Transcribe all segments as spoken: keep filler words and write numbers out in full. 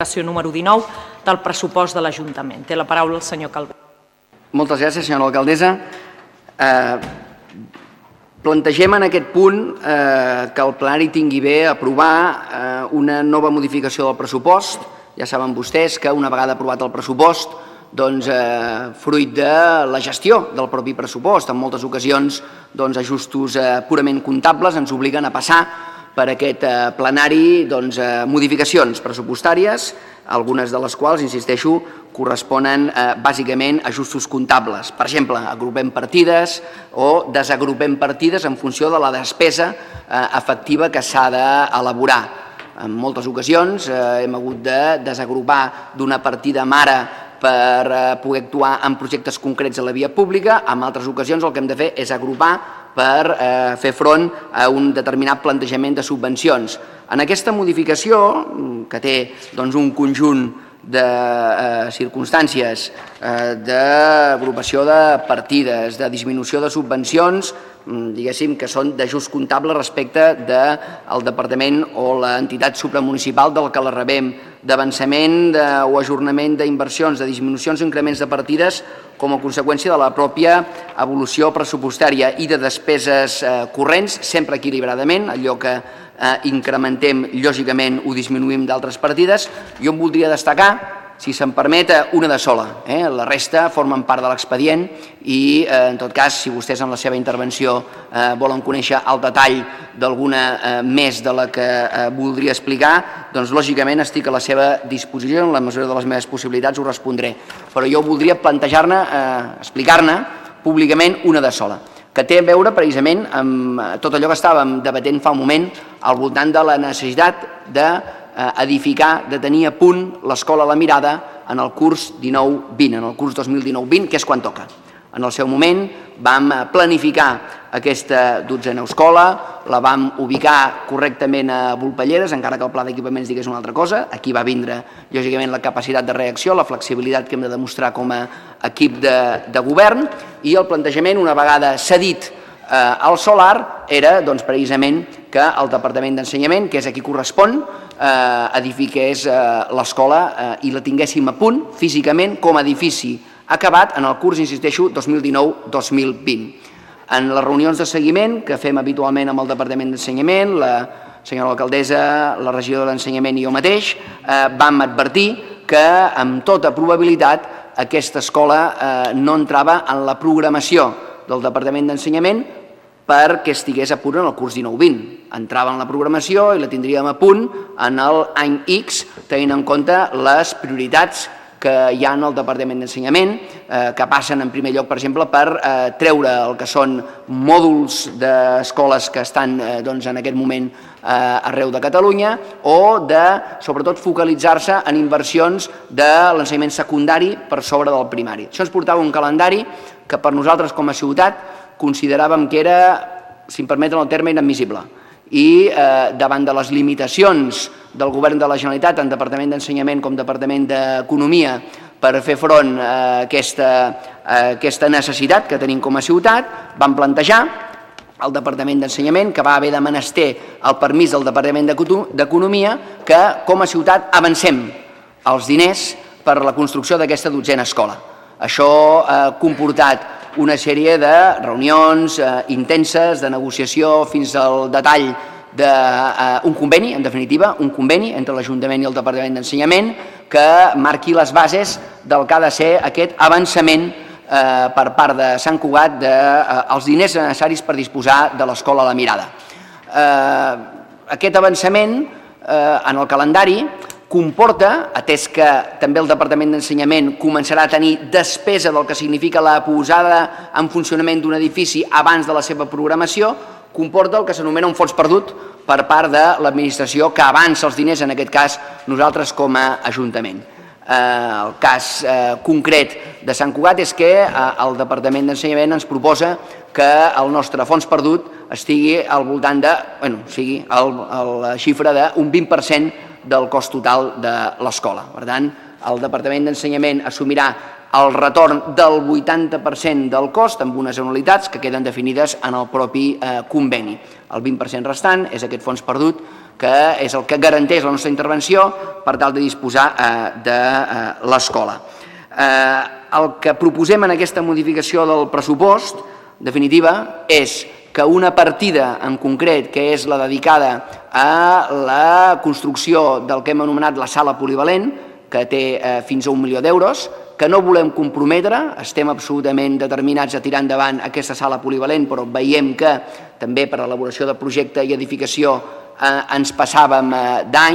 número dinou del pressupost de l'Ajuntament. Té la paraula el senyor Calvet. Moltes gràcies, senyora alcaldessa. Eh, plantegem en aquest punt eh, que el plenari tingui bé aprovar eh, una nova modificació del pressupost. Ja saben vostès que una vegada aprovat el pressupost, doncs, eh, fruit de la gestió del propi pressupost, en moltes ocasions doncs, ajustos eh, purament comptables ens obliguen a passar per aquest eh, plenari doncs, eh, modificacions pressupostàries, algunes de les quals, insisteixo, corresponen eh, bàsicament a ajustos comptables. Per exemple, agrupem partides o desagrupem partides en funció de la despesa eh, efectiva que s'ha d'elaborar. En moltes ocasions eh, hem hagut de desagrupar d'una partida mare per eh, poder actuar en projectes concrets a la via pública. En altres ocasions el que hem de fer és agrupar per eh, fer front a un determinat plantejament de subvencions. En aquesta modificació, que té doncs, un conjunt de eh, circumstàncies, eh, d'agrupació de partides, de disminució de subvencions, diguéssim que són d'ajust comptable respecte del departament o l'entitat supramunicipal del que la rebem, d'avançament o ajornament d'inversions, de disminucions o increments de partides com a conseqüència de la pròpia evolució pressupostària i de despeses corrents, sempre equilibradament, allò que incrementem, lògicament ho disminuïm d'altres partides. Jo em voldria destacar, si se'm permet, una de sola. Eh? La resta formen part de l'expedient i, eh, en tot cas, si vostès en la seva intervenció eh, volen conèixer el detall d'alguna eh, més de la que eh, voldria explicar, doncs, lògicament, estic a la seva disposició, en la mesura de les meves possibilitats ho respondré. Però jo voldria plantejar-ne, eh, explicar-ne públicament una de sola, que té a veure precisament amb tot allò que estàvem debatent fa un moment al voltant de la necessitat de edificar, de tenir a punt l'escola La Mirada en el curs dinou vint, en el curs dos mil dinou vint, que és quan toca. En el seu moment vam planificar aquesta dotzena escola, la vam ubicar correctament a Volpelleres, encara que el pla d'equipaments digués una altra cosa. Aquí va vindre, lògicament, la capacitat de reacció, la flexibilitat que hem de demostrar com a equip de, de govern, i el plantejament, una vegada cedit eh, al solar, era doncs, precisament que el Departament d'Ensenyament, que és a qui correspon, eh, edifiqués eh, l'escola eh, i la tinguéssim a punt físicament com a edifici acabat en el curs, insisteixo, dos mil dinou dos mil vint. En les reunions de seguiment que fem habitualment amb el Departament d'Ensenyament, la senyora alcaldessa, la regidora d'Ensenyament i jo mateix, eh, vam advertir que, amb tota probabilitat, aquesta escola eh, no entrava en la programació del Departament d'Ensenyament perquè estigués a punt en el curs dinou vint. Entrava en la programació i la tindríem a punt en l'any X, tenint en compte les prioritats que hi ha en el Departament d'Ensenyament, eh, que passen en primer lloc, per exemple, per eh, treure el que són mòduls d'escoles que estan eh, doncs, en aquest moment eh, arreu de Catalunya, o de, sobretot, focalitzar-se en inversions de l'ensenyament secundari per sobre del primari. Això ens portava un calendari que per nosaltres com a ciutat consideràvem que era, si em permeten el terme, inadmissible. I eh, davant de les limitacions del Govern de la Generalitat, tant Departament d'Ensenyament com Departament d'Economia, per fer front a aquesta, a aquesta necessitat que tenim com a ciutat, vam plantejar al Departament d'Ensenyament, que va haver de menester el permís del Departament d'Economia, que com a ciutat avancem els diners per la construcció d'aquesta dotzena escola. Això ha comportat una sèrie de reunions eh, intenses, de negociació fins al detall d'un conveni, en definitiva, un conveni entre l'Ajuntament i el Departament d'Ensenyament que marqui les bases del que ha de ser aquest avançament eh, per part de Sant Cugat dels eh, diners necessaris per disposar de l'escola La Mirada. Eh, aquest avançament eh, en el calendari comporta, atès que també el Departament d'Ensenyament començarà a tenir despesa del que significa la posada en funcionament d'un edifici abans de la seva programació, comporta el que s'anomena un fons perdut per part de l'administració que avança els diners, en aquest cas nosaltres com a Ajuntament. El cas concret de Sant Cugat és que el Departament d'Ensenyament ens proposa que el nostre fons perdut estigui al voltant de, bueno, sigui la xifra d'un vint per cent del cost total de l'escola. Per tant, el Departament d'Ensenyament assumirà el retorn del vuitanta per cent del cost amb unes anualitats que queden definides en el propi conveni. El vint per cent restant és aquest fons perdut, que és el que garanteix la nostra intervenció per tal de disposar de l'escola. El que proposem en aquesta modificació del pressupost, en definitiva, és que una partida en concret, que és la dedicada a la construcció del que hem anomenat la sala polivalent, que té fins a un milió d'euros, que no volem comprometre, estem absolutament determinats a tirar endavant aquesta sala polivalent, però veiem que també per a l'elaboració de projecte i edificació ens passàvem d'any,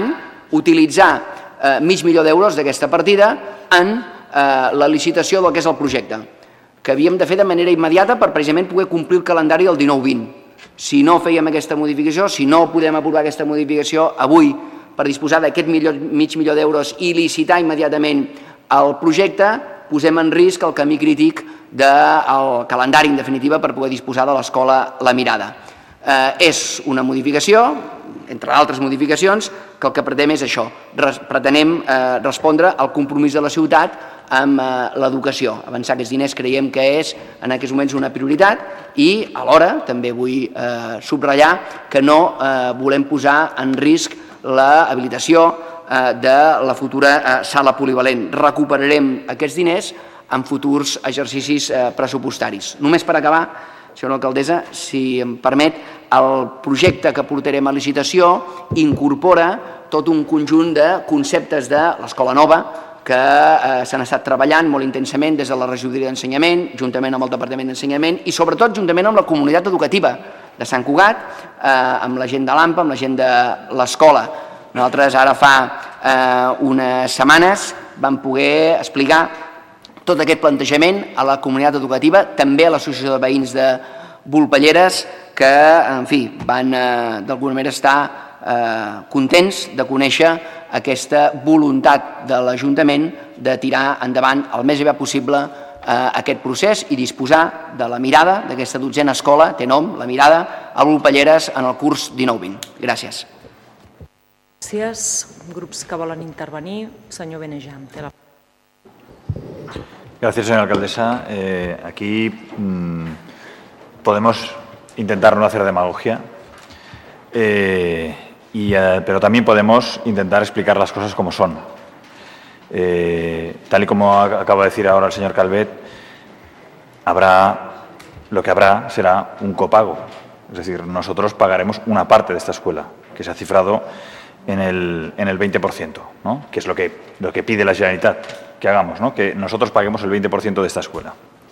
utilitzar mig milió d'euros d'aquesta partida en la licitació del que és el projecte, que havíem de fer de manera immediata per precisament poder complir el calendari del dinou vint. Si no fèiem aquesta modificació, si no podem aprovar aquesta modificació avui per disposar d'aquest mig milió d'euros i licitar immediatament el projecte, posem en risc el camí crític del calendari, en definitiva, per poder disposar de l'escola La Mirada. És una modificació, entre altres modificacions, que el que pretenem és això, pretenem respondre al compromís de la ciutat amb l'educació. Avançar aquests diners creiem que és en aquests moments una prioritat i alhora també vull subratllar que no volem posar en risc l'habilitació de la futura sala polivalent. Recuperarem aquests diners en futurs exercicis pressupostaris. Només per acabar, senyora alcaldessa, si em permet, el projecte que portarem a licitació incorpora tot un conjunt de conceptes de l'escola nova que s'han estat treballant molt intensament des de la regidoria d'ensenyament, juntament amb el Departament d'Ensenyament i sobretot juntament amb la comunitat educativa de Sant Cugat, amb la gent de l'AMPA, amb la gent de l'escola. Nosaltres ara fa unes setmanes vam poder explicar tot aquest plantejament a la comunitat educativa, també a l'Associació de Veïns de Volpelleres, que, en fi, van d'alguna manera estar contents de conèixer aquesta voluntat de l'Ajuntament de tirar endavant el més aviat possible aquest procés i disposar de La Mirada, d'aquesta dotzena escola, té nom, La Mirada, a Volpelleres en el curs dinou vint. Gràcies. Gràcies. Grups que volen intervenir. Senyor Benejam, té la... Gracias, señora alcaldesa. Eh, aquí mmm, podemos intentar no hacer demagogia, eh, y, eh, pero también podemos intentar explicar las cosas como son. Eh, tal y como acaba de decir ahora el señor Calvet, habrá, lo que habrá será un copago. Es decir, nosotros pagaremos una parte de esta escuela, que se ha cifrado en el, en el veinte por ciento, ¿no? Que es lo que, lo que pide la Generalitat que hagamos, ¿no? Que nosotros paguemos el veinte por ciento de esta escuela.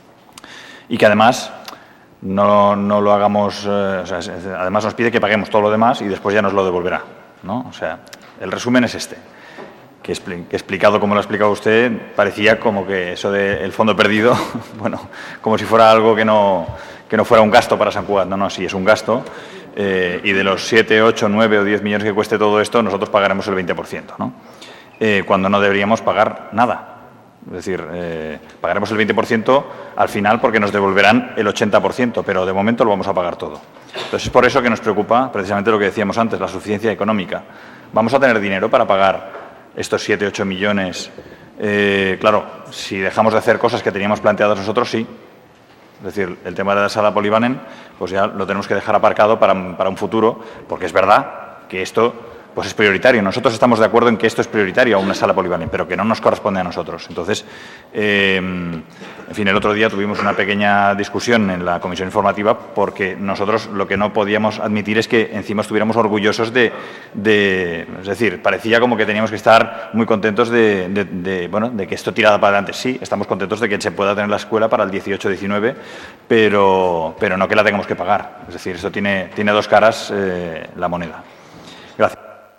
Y que además no, no lo hagamos, eh, o sea, además nos pide que paguemos todo lo demás y después ya nos lo devolverá, ¿no? O sea, el resumen es este, que, expli que explicado como lo ha explicado usted, parecía como que eso del fondo perdido, bueno, como si fuera algo que no, que no fuera un gasto para Sant Cugat. No, no, sí, es un gasto. Eh, y de los siete, ocho, nueve o diez millones que cueste todo esto, nosotros pagaremos el veinte por ciento, ¿no? Eh, cuando no deberíamos pagar nada. Es decir, eh, pagaremos el veinte por ciento al final porque nos devolverán el ochenta por ciento, pero de momento lo vamos a pagar todo. Entonces es por eso que nos preocupa precisamente lo que decíamos antes, la suficiencia económica. ¿Vamos a tener dinero para pagar estos siete, ocho millones? Eh, claro, si dejamos de hacer cosas que teníamos planteadas nosotros, sí. Es decir, el tema de la sala polivalent, pues ya lo tenemos que dejar aparcado para, para un futuro, porque es verdad que esto pues es prioritario. Nosotros estamos de acuerdo en que esto es prioritario a una sala polivalent, pero que no nos corresponde a nosotros. Entonces, eh, en fin, el otro día tuvimos una pequeña discusión en la comisión informativa porque nosotros lo que no podíamos admitir es que encima estuviéramos orgullosos de, de es decir, parecía como que teníamos que estar muy contentos de, de, de, bueno, de que esto tirara para adelante. Sí, estamos contentos de que se pueda tener la escuela para el dieciocho diecinueve, pero, pero no que la tengamos que pagar. Es decir, esto tiene, tiene dos caras eh, la moneda. Gracias.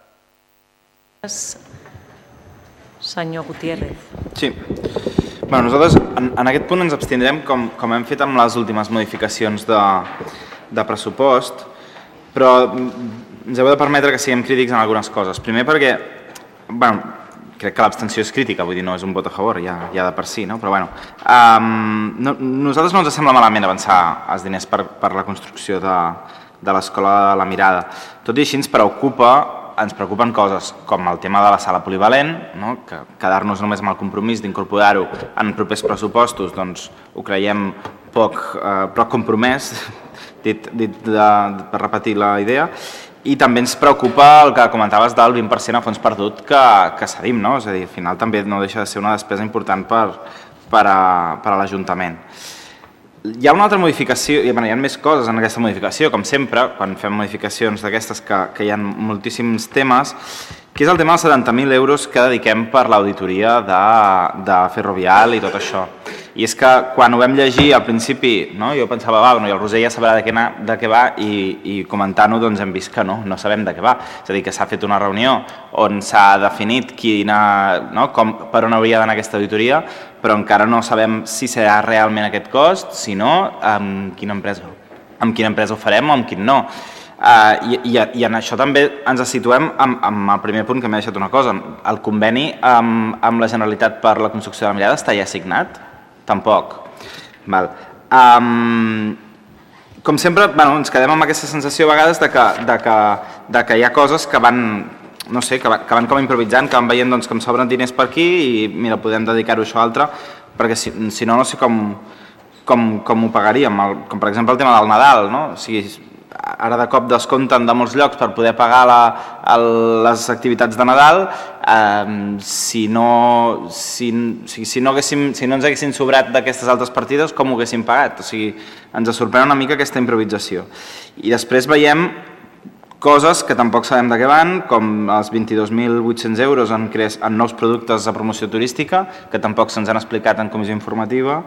Senyor Gutiérrez. Sí. Bueno, nosaltres en, en aquest punt ens abstindrem com, com hem fet amb les últimes modificacions de, de pressupost, però ens heu de permetre que siguem crítics en algunes coses. Primer perquè, bueno, crec que l'abstenció és crítica, vull dir, no és un vot a favor, ja, ja de per si, no? Però bueno, um, no, nosaltres no ens sembla malament avançar els diners per, per la construcció de, de l'escola de La Mirada. Tot i així ens preocupa ens preocupen coses com el tema de la sala polivalent, no? Que quedar-nos només amb el compromís d'incorporar-ho en propers pressupostos, doncs ho creiem poc, eh, poc compromès, dit, dit de, per repetir la idea, i també ens preocupa el que comentaves del vint per cent a fons perdut que, que cedim, no? És a dir, al final també no deixa de ser una despesa important per, per a, per a l'Ajuntament. Hi ha una altra modificació, i bueno, hi ha més coses en aquesta modificació, com sempre, quan fem modificacions d'aquestes que, que hi ha moltíssims temes, que és el tema dels setanta mil euros que dediquem per l'auditoria de, de Ferrovial i tot això. I és que quan ho vam llegir al principi, no, jo pensava, va, bueno, i el Roser ja sabrà de què, de què va, i, i comentant-ho doncs hem vist que no, no sabem de què va. És a dir, que s'ha fet una reunió on s'ha definit quina, no, com, per on hauria d'anar aquesta auditoria, però encara no sabem si serà realment aquest cost, si no, amb quina empresa, amb quina empresa ho farem o amb quin no. Uh, i, i, I en això també ens situem amb, amb el primer punt que m'ha deixat una cosa. El conveni amb, amb la Generalitat per la construcció de la Mirada està ja signat? Tampoc. Val. Um, com sempre, bueno, ens quedem amb aquesta sensació a vegades de que, de que, de que hi ha coses que van, no sé, que van, que van com improvisant, que van veient doncs, com s'obren diners per aquí i mira, podem dedicar-ho a això a altre, perquè si, si no, no sé com, com, com ho pagaríem. El, com per exemple el tema del Nadal, no? O sigui, ara de cop descompten de molts llocs per poder pagar la, el, les activitats de Nadal, eh, si, no, si, si, no haguéssim, si no ens haguessin sobrat d'aquestes altres partides, com ho haguéssim pagat? O sigui, ens sorprèn una mica aquesta improvisació. I després veiem coses que tampoc sabem de què van, com els vint-i-dos mil vuit-cents euros en, en nous productes de promoció turística, que tampoc se'ns han explicat en comissió informativa,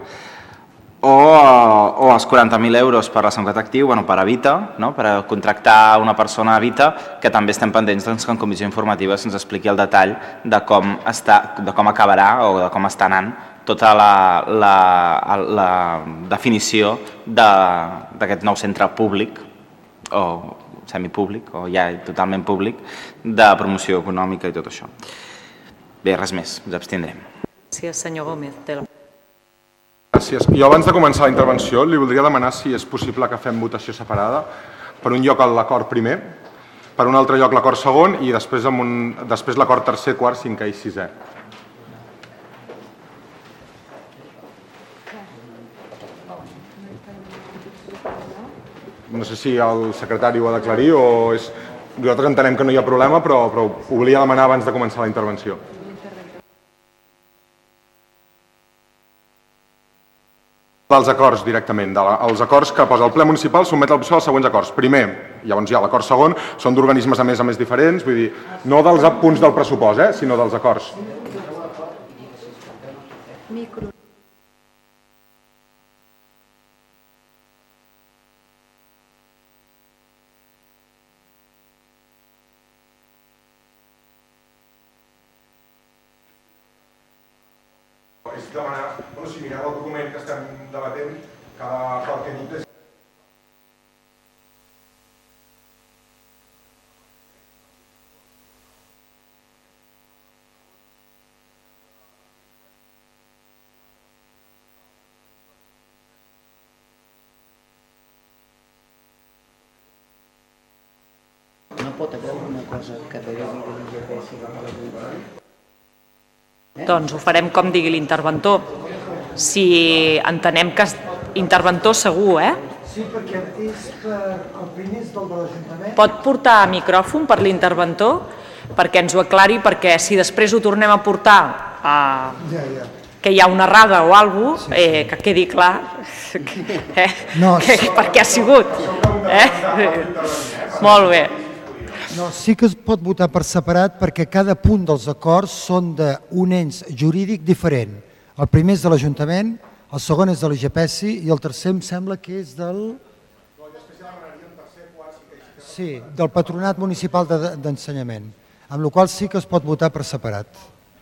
o, o els quaranta mil euros per la Seguretat Actiu, bueno, per Evita, no? Per contractar una persona a Evita, que també estem pendents doncs, que en comissió informativa se'ns expliqui el detall de com, està, de com acabarà o de com està anant tota la, la, la definició d'aquest nou centre públic o semipúblic o ja totalment públic de promoció econòmica i tot això. Bé, res més, ens abstindrem. Gràcies, senyor Gómez. Gràcies. Jo abans de començar la intervenció li voldria demanar si és possible que fem votació separada. Per un lloc l'acord primer, per un altre lloc l'acord segon i després, amb un, després l'acord tercer, quart, cinquè i sisè. No sé si el secretari ho ha d'aclarir o és... Nosaltres entenem que no hi ha problema, però, però ho volia demanar abans de començar la intervenció. Dels acords directament, els acords que posa el ple municipal sotmet al P S O E als següents acords. Primer, llavors ja l'acord segon, són d'organismes a més a més diferents, vull dir, no dels punts del pressupost, eh, sinó dels acords. Micro. És demanar, bueno, si mireu el document que estem debatent, cada acord que he dit és... No pot haver una cosa que derivi de l'I G P S cap a la Generalitat? Doncs ho farem com digui l'interventor. Si entenem que interventor segur, eh? Sí, perquè és per, el primer és del de l'Ajuntament. Pot portar micròfon per l'interventor perquè ens ho aclari, perquè si després ho tornem a portar a... ja, ja. que hi ha una errada o alguna cosa, sí, sí. eh, que quedi clar eh? no, que, sí. per què ha sigut. Eh? Molt bé. No, sí que es pot votar per separat perquè cada punt dels acords són d'un ens jurídic diferent. El primer és de l'Ajuntament, el segon és de l'I G P S i el tercer em sembla que és del... Sí, del Patronat Municipal d'Ensenyament, amb la qual cosa sí que es pot votar per separat.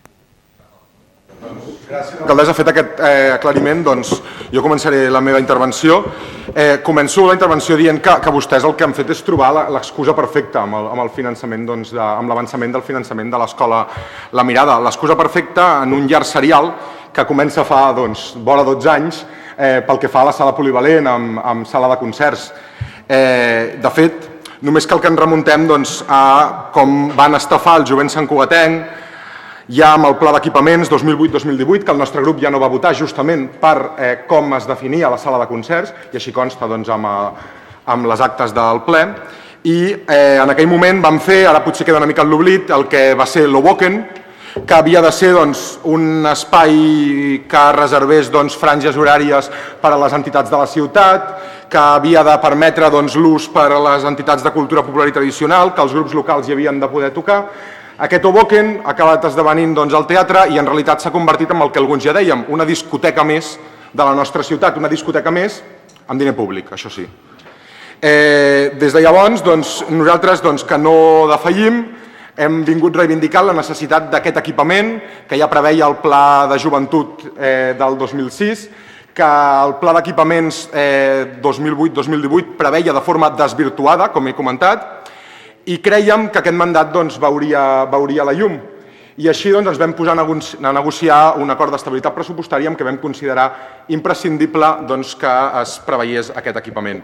Gràcies. L'alcaldessa ha fet aquest eh, aclariment, doncs jo començaré la meva intervenció. Eh, començo la intervenció dient que, que vostès el que han fet és trobar l'excusa perfecta amb el, amb el finançament, doncs, de, amb l'avançament del finançament de l'escola La Mirada. L'excusa perfecta en un llarg serial que comença fa doncs, vora dotze anys eh, pel que fa a la sala polivalent amb, amb sala de concerts. Eh, de fet, Només cal que ens remuntem doncs, a com van estafar el jovent santcugatenc ja amb el pla d'equipaments dos mil vuit dos mil divuit, que el nostre grup ja no va votar justament per eh, com es definia la sala de concerts, i així consta doncs, amb, amb les actes del ple. I eh, en aquell moment vam fer, ara potser queda una mica en l'oblit, el que va ser l'Oboken, que havia de ser doncs, un espai que reservés doncs, franges horàries per a les entitats de la ciutat, que havia de permetre doncs, l'ús per a les entitats de cultura popular i tradicional, que els grups locals hi havien de poder tocar. Aquest Oboken ha acabat esdevenint doncs, el teatre i en realitat s'ha convertit en el que alguns ja dèiem, una discoteca més de la nostra ciutat, una discoteca més amb diner públic, això sí. Eh, des de llavors, doncs, nosaltres doncs, que no defallim, hem vingut reivindicant la necessitat d'aquest equipament que ja preveia el Pla de Joventut eh, del dos mil sis, que el Pla d'Equipaments eh, dos mil vuit dos mil divuit preveia de forma desvirtuada, com he comentat, i creiem que aquest mandat doncs, veuria, veuria la llum. I així doncs, ens vam posar a negociar un acord d'estabilitat pressupostària amb què vam considerar imprescindible doncs, que es preveiés aquest equipament.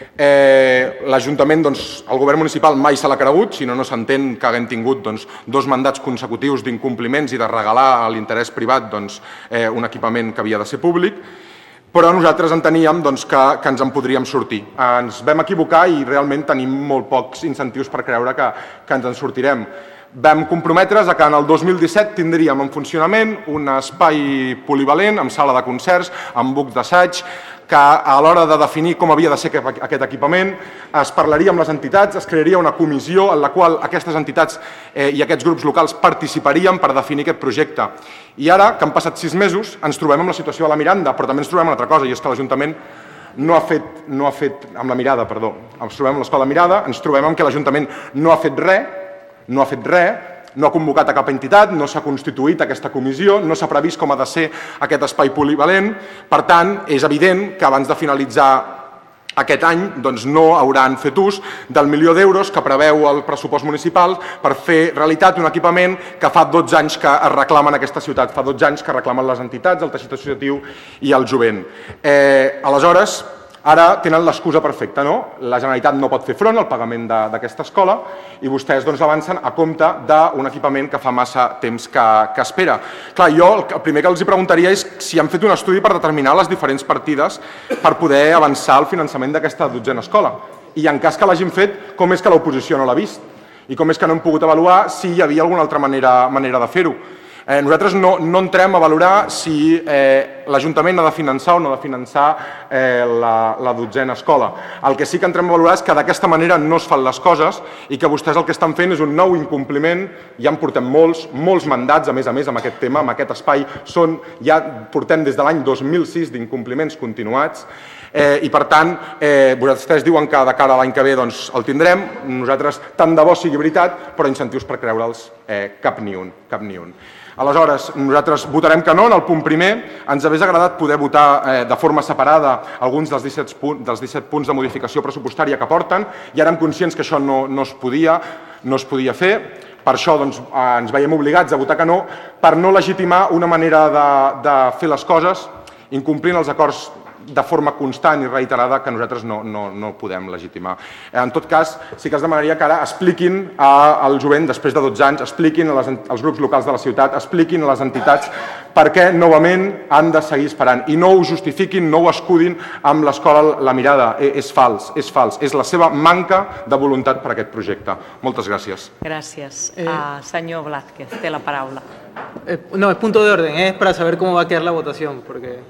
Eh, L'Ajuntament, doncs, el govern municipal mai se l'ha cregut, si no, no s'entén que haguem tingut doncs, dos mandats consecutius d'incompliments i de regalar a l'interès privat doncs, eh, un equipament que havia de ser públic, però nosaltres enteníem doncs, que, que ens en podríem sortir. Ens vam equivocar i realment tenim molt pocs incentius per creure que, que ens en sortirem. Vam comprometre's a que en el dos mil disset tindríem en funcionament un espai polivalent amb sala de concerts, amb bucs d'assaig, que a l'hora de definir com havia de ser aquest equipament es parlaria amb les entitats, es crearia una comissió en la qual aquestes entitats eh, i aquests grups locals participarien per definir aquest projecte. I ara, que han passat sis mesos, ens trobem amb la situació de la Miranda, però també ens trobem una altra cosa, i és que l'Ajuntament no ha fet, no ha fet amb la mirada, perdó, ens trobem amb l'escola Mirada, ens trobem amb que l'Ajuntament no ha fet res, no ha fet res, no ha convocat a cap entitat, no s'ha constituït aquesta comissió, no s'ha previst com ha de ser aquest espai polivalent. Per tant, és evident que abans de finalitzar aquest any doncs, no hauran fet ús del milió d'euros que preveu el pressupost municipal per fer realitat un equipament que fa dotze anys que es reclama en aquesta ciutat, fa dotze anys que reclamen les entitats, el teixit associatiu i el jovent. Eh, aleshores, ara tenen l'excusa perfecta, no? La Generalitat no pot fer front al pagament d'aquesta escola i vostès doncs, avancen a compte d'un equipament que fa massa temps que, que espera. Clar, jo el primer que els preguntaria és si han fet un estudi per determinar les diferents partides per poder avançar el finançament d'aquesta dotzena escola. I en cas que l'hagin fet, com és que l'oposició no l'ha vist? I com és que no hem pogut avaluar si hi havia alguna altra manera, manera de fer-ho? Eh, nosaltres no, no entrem a valorar si eh, l'Ajuntament ha de finançar o no ha de finançar eh, la, la dotzena escola. El que sí que entrem a valorar és que d'aquesta manera no es fan les coses i que vostès el que estan fent és un nou incompliment. Ja en portem molts, molts mandats, a més a més, amb aquest tema, amb aquest espai. Són, ja portem des de l'any dos mil sis d'incompliments continuats. Eh, I per tant, eh, vostès diuen que de cara a l'any que ve doncs, el tindrem. Nosaltres, tant de bo sigui veritat, però incentius per creure'ls eh, cap ni un, cap ni un. Aleshores, nosaltres votarem que no en el punt primer. Ens hauria agradat poder votar eh, de forma separada alguns dels disset, punts, dels disset punts de modificació pressupostària que porten i érem conscients que això no, no, es, podia, no es podia fer. Per això doncs, eh, ens veiem obligats a votar que no, per no legitimar una manera de, de fer les coses incomplint els acords de forma constant i reiterada que nosaltres no, no, no podem legitimar. En tot cas, sí que es demanaria que ara expliquin al jovent, després de dotze anys, expliquin les, als grups locals de la ciutat, expliquin a les entitats per què novament han de seguir esperant i no ho justifiquin, no ho escudin amb l'escola La Mirada. És fals, és fals. És la seva manca de voluntat per a aquest projecte. Moltes gràcies. Gràcies. Eh... Uh, senyor Blázquez, té la paraula. Eh, no, es punto de orden, es para saber cómo va a quedar la votación, porque...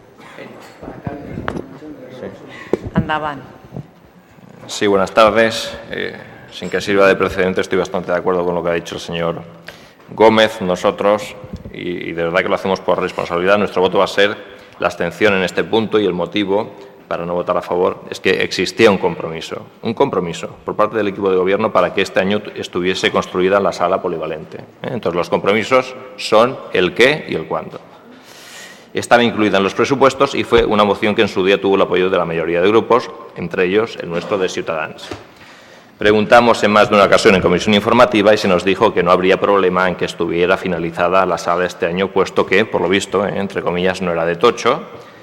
Endavant. Sí, buenas tardes. Eh, sin que sirva de precedente, estoy bastante de acuerdo con lo que ha dicho el señor Gómez. Nosotros, y, y de verdad que lo hacemos por responsabilidad, nuestro voto va a ser la abstención en este punto y el motivo para no votar a favor es que existía un compromiso, un compromiso por parte del equipo de gobierno para que este año estuviese construida la sala polivalente. ¿eh? Entonces, los compromisos son el qué y el cuándo. Estaba incluida en los presupuestos y fue una moción que en su día tuvo el apoyo de la mayoría de grupos, entre ellos el nuestro de Ciutadans. Preguntamos en más de una ocasión en comisión informativa y se nos dijo que no habría problema en que estuviera finalizada la sala este año, puesto que, por lo visto, eh, entre comillas, no era de tocho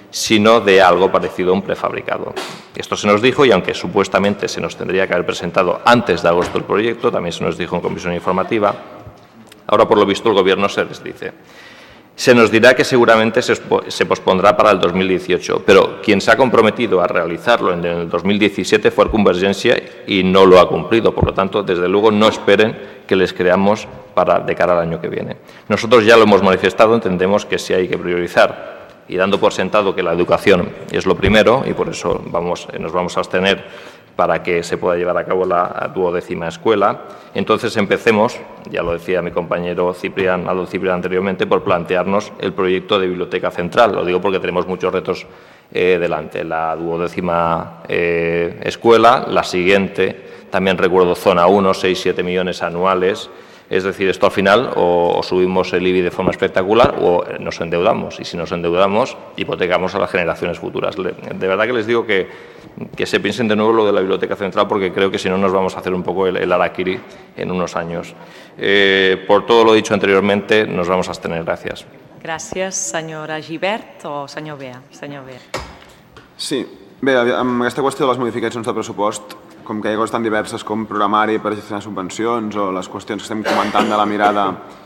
sino de algo parecido a un prefabricado. Esto se nos dijo y aunque supuestamente se nos tendría que haber presentado antes de agosto el proyecto, también se nos dijo en comisión informativa, ahora por lo visto el Gobierno se desdice. Se nos dirá que seguramente se, se pospondrá para el dos mil dieciocho, pero quien se ha comprometido a realizarlo en el dos mil diecisiete fue Convergencia y no lo ha cumplido. Por lo tanto, desde luego, no esperen que les creamos para, de cara al año que viene. Nosotros ya lo hemos manifestado, entendemos que sí hay que priorizar y dando por sentado que la educación es lo primero y por eso vamos, nos vamos a abstener para que se pueda llevar a cabo la duodécima escuela. Entonces empecemos, ya lo decía mi compañero Ciprián, Aldo Ciprián anteriormente, por plantearnos el proyecto de biblioteca central. Lo digo porque tenemos muchos retos eh, delante. La duodécima eh, escuela, la siguiente, también recuerdo zona uno, seis, siete millones anuales. Es decir, esto al final o, o subimos el I B I de forma espectacular o nos endeudamos. Y si nos endeudamos, hipotecamos a las generaciones futuras. De verdad que les digo que, que se piensen de nuevo lo de la Biblioteca Central porque creo que si no nos vamos a hacer un poco el, el harakiri en unos años. Eh, por todo lo dicho anteriormente, nos vamos a abstener. Gracias. Gràcies, senyora Gibert o senyor Bea? Senyor Bea. Sí, bé, amb aquesta qüestió de les modificacions del pressupost, com que hi ha coses tan diverses com programari per gestionar subvencions o les qüestions que estem comentant de la mirada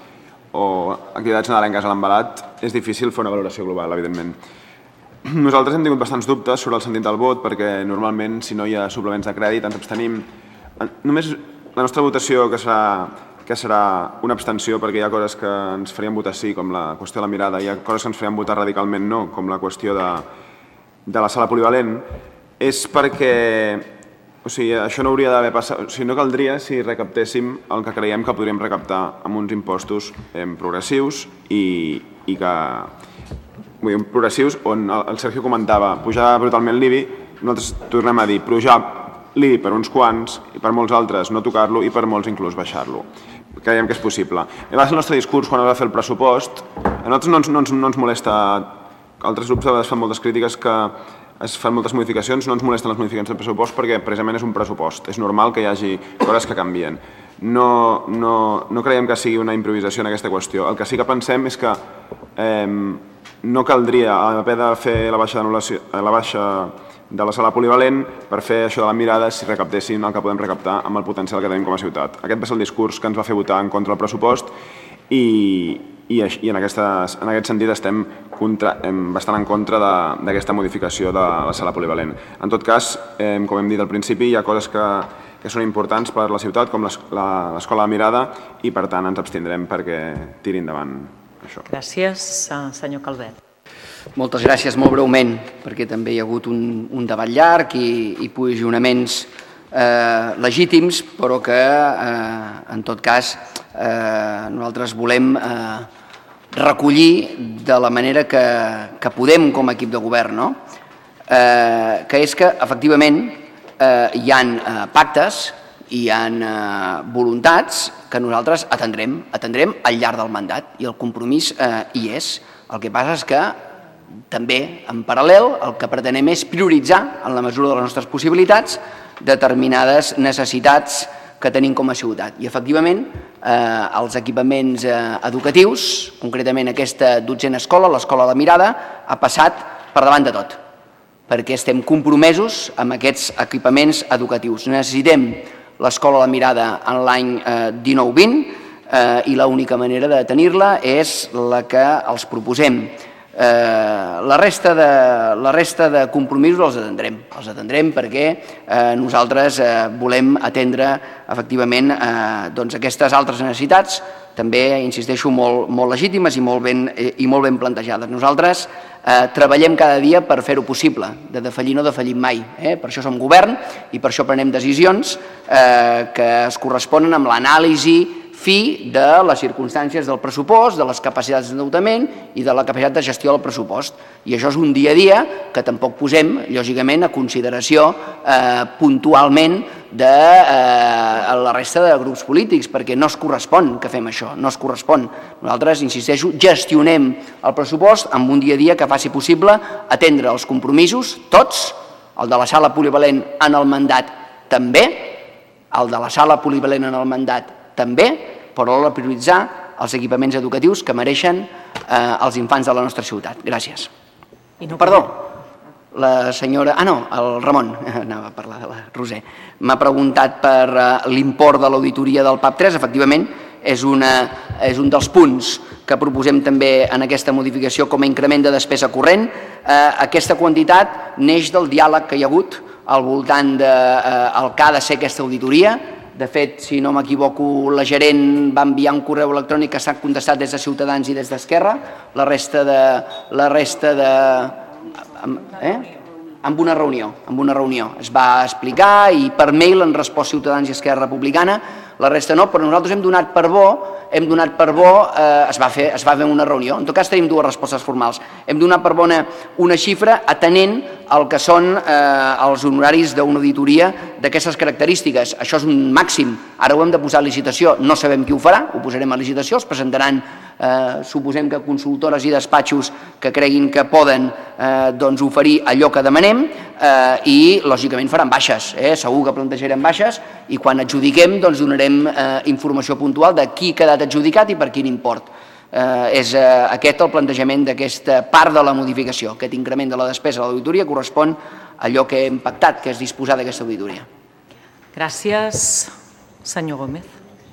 o activitats nadalenques a l'embalat, és difícil fer una valoració global, evidentment. Nosaltres hem tingut bastants dubtes sobre el sentit del vot perquè normalment si no hi ha suplements de crèdit ens abstenim. Només la nostra votació que serà, que serà una abstenció perquè hi ha coses que ens farien votar sí, com la qüestió de la mirada, hi ha coses que ens farien votar radicalment no, com la qüestió de, de la sala polivalent, és perquè o sigui, això no hauria d'haver passat, o sigui, no caldria si recaptéssim el que creiem que podríem recaptar amb uns impostos eh, progressius i, i que vull dir, progressius on el Sergio comentava pujar brutalment l'I B I, nosaltres tornem a dir pujar l'I B I per uns quants i per molts altres no tocar-lo i per molts inclús baixar-lo. Creiem que és possible. I va ser el nostre discurs quan es va fer el pressupost. A nosaltres no ens, no ens, no ens molesta, altres grups es fan moltes crítiques que es fan moltes modificacions, no ens molesten les modificacions del pressupost perquè precisament és un pressupost. És normal que hi hagi coses que canvien. No, no, no creiem que sigui una improvisació en aquesta qüestió. El que sí que pensem és que eh, no caldria haver de fer la baixa d'anul·lació, la baixa de la sala polivalent per fer això de la mirada si recaptessin el que podem recaptar amb el potencial que tenim com a ciutat. Aquest va ser el discurs que ens va fer votar en contra del pressupost i, i, i en, aquestes, en aquest sentit estem contra, bastant en contra d'aquesta modificació de la sala polivalent. En tot cas, eh, com hem dit al principi, hi ha coses que, que són importants per la ciutat, com l'escola de mirada, i per tant ens abstindrem perquè tiri endavant això. Gràcies, senyor Calvet. Moltes gràcies, molt breument, perquè també hi ha hagut un, un debat llarg i, i posicionaments eh, legítims, però que, eh, en tot cas, eh, nosaltres volem eh, recollir de la manera que, que podem com a equip de govern, no? eh, que és que, efectivament, eh, hi ha eh, pactes, hi ha eh, voluntats que nosaltres atendrem, atendrem al llarg del mandat i el compromís eh, hi és. El que passa és que també, en paral·lel, el que pretenem és prioritzar, en la mesura de les nostres possibilitats, determinades necessitats que tenim com a ciutat. I, efectivament, eh, els equipaments eh, educatius, concretament aquesta dotzena escola, l'escola de Mirada, ha passat per davant de tot, perquè estem compromesos amb aquests equipaments educatius. Necessitem l'escola de Mirada en l'any eh, dinou vint eh, i l'única manera de tenir-la és la que els proposem. Eh, la, resta de, la resta de compromisos els atendrem, els atendrem perquè eh, nosaltres eh, volem atendre efectivament eh, doncs aquestes altres necessitats, també, insisteixo, molt, molt legítimes i molt, ben, eh, i molt ben plantejades. Nosaltres eh, treballem cada dia per fer-ho possible, de defallir no defallim mai, eh? Per això som govern i per això prenem decisions eh, que es corresponen amb l'anàlisi fi de les circumstàncies del pressupost, de les capacitats d'endeutament i de la capacitat de gestió del pressupost. I això és un dia a dia que tampoc posem, lògicament, a consideració eh, puntualment de eh, la resta de grups polítics, perquè no es correspon que fem això, no es correspon. Nosaltres, insisteixo, gestionem el pressupost amb un dia a dia que faci possible atendre els compromisos, tots, el de la sala polivalent en el mandat també, el de la sala polivalent en el mandat també, però alhora prioritzar els equipaments educatius que mereixen eh, els infants de la nostra ciutat. Gràcies. Perdó, la senyora... Ah, no, el Ramon, anava a parlar de la Roser, m'ha preguntat per l'import de l'auditoria del P A P tres. Efectivament, és un dels punts que proposem també en aquesta modificació com a increment de despesa corrent. Aquesta quantitat neix del diàleg que hi ha hagut al voltant del que ha de ser aquesta auditoria. De fet, si no m'equivoco, la gerent va enviar un correu electrònic que s'ha contestat des de Ciutadans i des d'Esquerra. La resta de... La resta de eh? Amb una reunió, amb una reunió. Es va explicar i per mail en respost Ciutadans i Esquerra Republicana, la resta no, però nosaltres hem donat per bo, hem donat per bo, eh, es va fer es va fer una reunió, en tot cas tenim dues respostes formals, hem donat per bona una xifra atenent el que són eh, els honoraris d'una auditoria d'aquestes característiques. Això és un màxim, ara ho hem de posar a licitació, no sabem qui ho farà, ho posarem a licitació, es presentaran Eh, suposem que consultores i despatxos que creguin que poden eh, doncs oferir allò que demanem eh, i lògicament faran baixes, eh? Segur que plantejarem baixes i quan adjudiquem doncs donarem eh, informació puntual de qui ha quedat adjudicat i per quin import. Eh, és eh, aquest el plantejament d'aquesta part de la modificació. Aquest increment de la despesa de l'auditoria correspon a allò que hem pactat, que és disposar d'aquesta auditoria. Gràcies. Senyor Gómez.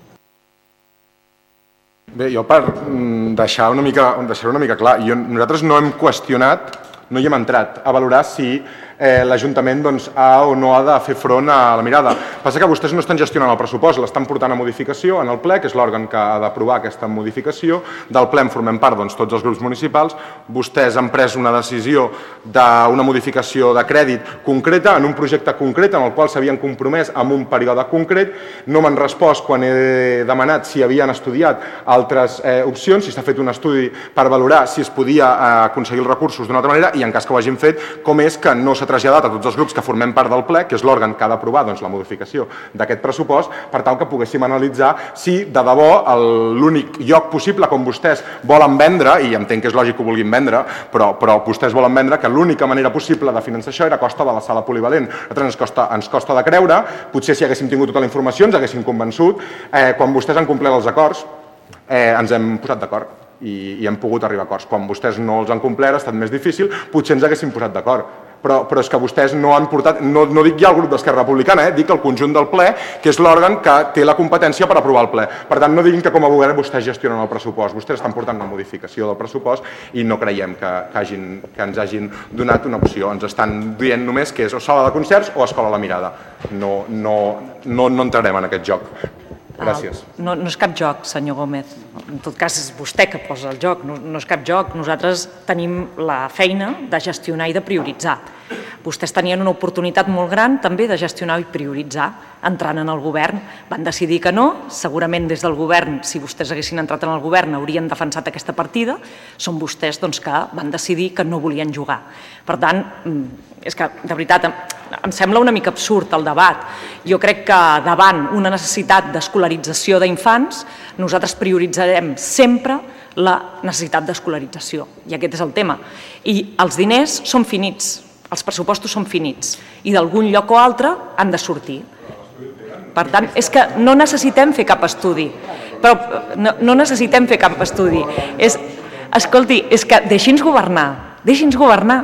Bé, jo per deixar una mica, deixar una mica clar, jo, nosaltres no hem qüestionat, no hi hem entrat a valorar si eh, l'Ajuntament doncs, ha o no ha de fer front a la mirada. Passa que vostès no estan gestionant el pressupost, l'estan portant a modificació en el ple, que és l'òrgan que ha d'aprovar aquesta modificació. Del ple en formem part doncs, tots els grups municipals. Vostès han pres una decisió d'una modificació de crèdit concreta en un projecte concret en el qual s'havien compromès amb un període concret. No m'han respost quan he demanat si havien estudiat altres eh, opcions, si s'ha fet un estudi per valorar si es podia eh, aconseguir els recursos d'una altra manera i en cas que ho hagin fet, com és que no s'ha traslladat a tots els grups que formem part del ple, que és l'òrgan que ha d'aprovar doncs, la modificació d'aquest pressupost, per tal que poguéssim analitzar si de debò l'únic lloc possible, com vostès volen vendre, i entenc que és lògic que ho vulguin vendre, però, però vostès volen vendre que l'única manera possible de finançar això era a costa de la sala polivalent. A nosaltres ens costa, ens costa de creure, potser si haguéssim tingut tota la informació ens haguéssim convençut, eh, quan vostès han complert els acords eh, ens hem posat d'acord. I, i hem pogut arribar a acords. Quan vostès no els han complert ha estat més difícil, potser ens haguéssim posat d'acord. Però, però és que vostès no han portat, no, no dic ja el grup d'Esquerra Republicana, eh, dic el conjunt del ple, que és l'òrgan que té la competència per aprovar el ple. Per tant, no diguin que com a govern vostès gestionen el pressupost. Vostès estan portant una modificació del pressupost i no creiem que, que, hagin, que ens hagin donat una opció. Ens estan dient només que és o sala de concerts o escola a la mirada. No, no, no, no entrarem en aquest joc. Gràcies. No, no és cap joc, senyor Gómez. En tot cas, és vostè que posa el joc, no, no és cap joc. Nosaltres tenim la feina de gestionar i de prioritzar. Vostès tenien una oportunitat molt gran també de gestionar i prioritzar entrant en el govern. Van decidir que no, segurament des del govern, si vostès haguessin entrat en el govern, haurien defensat aquesta partida. Són vostès doncs, que van decidir que no volien jugar. Per tant, és que, de veritat, em sembla una mica absurd el debat. Jo crec que davant una necessitat d'escolarització d'infants, nosaltres prioritzarem sempre la necessitat d'escolarització. I aquest és el tema. I els diners són finits, els pressupostos són finits, i d'algun lloc o altre han de sortir. Per tant, és que no necessitem fer cap estudi. Però no, no necessitem fer cap estudi. És, escolti, és que deixi'ns governar, deixi'ns governar.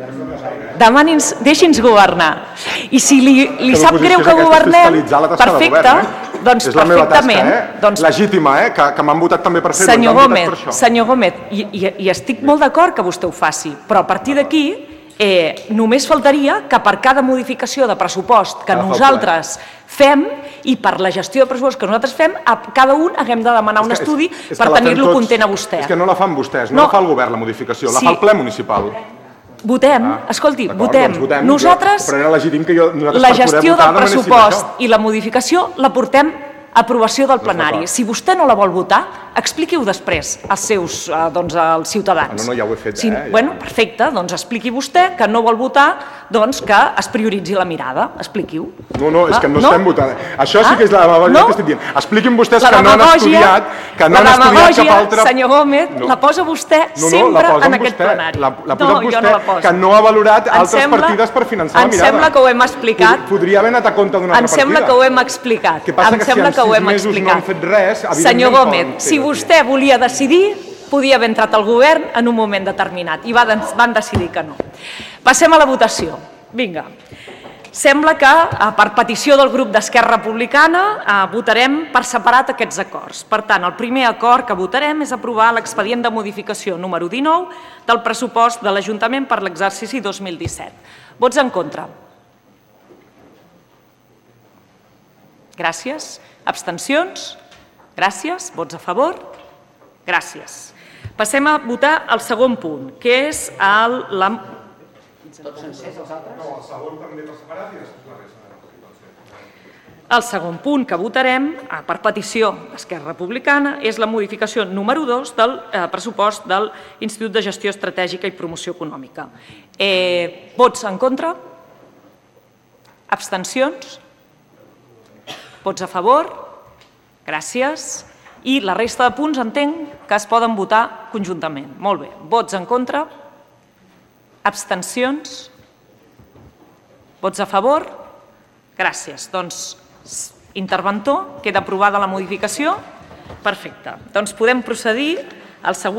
Demani'ns, deixi'ns governar. I si li, li sap greu que governem, perfecte, doncs és la meva perfectament. tasca, eh? Doncs, legítima, eh? Que, que m'han votat també per fer-ho. Senyor Gómez, senyor Gómez, i, i, i estic molt d'acord que vostè ho faci, però a partir d'aquí eh, només faltaria que per cada modificació de pressupost que nosaltres fem i per la gestió de pressupost que nosaltres fem, a cada un haguem de demanar un estudi per tenir-lo content a vostè. És que no la fan vostès, no, no la fa el govern la modificació, la sí. fa el ple municipal. Votem, ah, escolti, votem. Doncs votem. Nosaltres, jo, però era legítim que jo, nosaltres la per gestió votar, del pressupost i la modificació la portem a aprovació del plenari. Si vostè no la vol votar, expliqui-ho després als seus doncs, als ciutadans. Ah, no, no, ja ho he fet. Si, eh, ja. Bueno, perfecte, doncs expliqui vostè que no vol votar, doncs que es prioritzi la mirada. Expliqui-ho. No, no, és que no, no? estem votant. Això sí que és la demagògia no? que estic dient. Expliquin vostès la que no han estudiat, que no han estudiat cap altre... senyor Gómez, no. la posa vostè no, no, sempre en aquest vostè. plenari. La, la posa no, vostè, jo no la poso. Que no ha valorat em altres sembla, partides per finançar la mirada. Em sembla que ho hem explicat. Podria haver anat a compte d'una altra partida. Em sembla que ho hem explicat. Que passa em que si en sis mesos no han fet res, senyor Gómez, si vostè volia decidir, podia haver entrat al govern en un moment determinat i van decidir que no. Passem a la votació. Vinga. Sembla que, per petició del grup d'Esquerra Republicana, votarem per separat aquests acords. Per tant, el primer acord que votarem és aprovar l'expedient de modificació número dinou del pressupost de l'Ajuntament per l'exercici dos mil disset. Vots en contra? Gràcies. Abstencions? Gràcies. Vots a favor? Gràcies. Passem a votar el segon punt, que és el... No, el segon també per separat i després la resta. El segon punt que votarem, per petició d'Esquerra Republicana, és la modificació número dos del pressupost de l'Institut de Gestió Estratègica i Promoció Econòmica. Vots en contra? Abstencions? Vots a favor? Gràcies. I la resta de punts entenc que es poden votar conjuntament. Molt bé. Vots en contra? Abstencions? Vots a favor? Gràcies. Doncs, interventor, queda aprovada la modificació? Perfecte. Doncs podem procedir al següent.